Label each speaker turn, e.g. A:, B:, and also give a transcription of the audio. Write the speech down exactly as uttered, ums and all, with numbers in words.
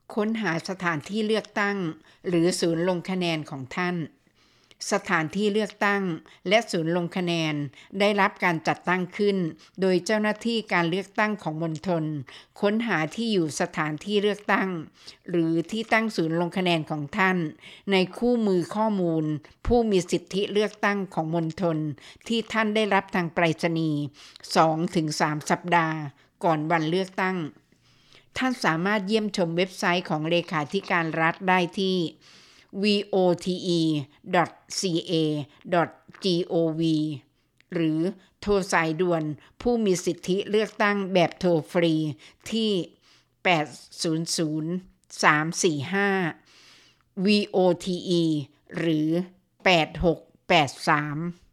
A: ค้นหาสถานที่เลือกตั้งหรือศูนย์ลงคะแนนของท่านสถานที่เลือกตั้งและศูนย์ลงคะแนนได้รับการจัดตั้งขึ้นโดยเจ้าหน้าที่การเลือกตั้งของมณฑลค้นหาที่อยู่สถานที่เลือกตั้งหรือที่ตั้งศูนย์ลงคะแนนของท่านในคู่มือข้อมูลผู้มีสิทธิเลือกตั้งของมณฑลที่ท่านได้รับทางไปรษณีย์ สองถึงสาม สัปดาห์ก่อนวันเลือกตั้งท่านสามารถเยี่ยมชมเว็บไซต์ของเลขาธิการรัฐได้ที่ วี โอ ที อี ดอท ซี เอ ดอท จี โอ วี หรือโทรสายด่วนผู้มีสิทธิเลือกตั้งแบบโทรฟรีที่ แปด ศูนย์ ศูนย์ สาม สี่ ห้า วี โอ ที อี หรือ แปด หก แปด สาม